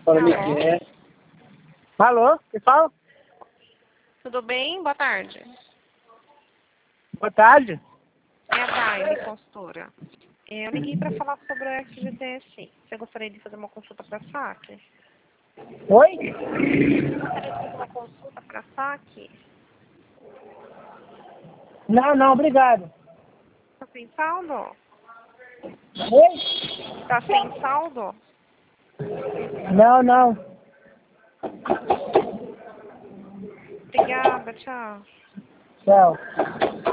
Fala, Miguel. Alô, que fala? Tudo bem? Boa tarde. Boa tarde. É a Daile, consultora. Eu liguei para falar sobre o FGTS. Você gostaria de fazer uma consulta para saque? Oi? Você gostaria de fazer uma consulta para saque? Não, obrigado. Tá sem saldo? Oi? Tá sem saldo? Não. Obrigada, tchau. Tchau.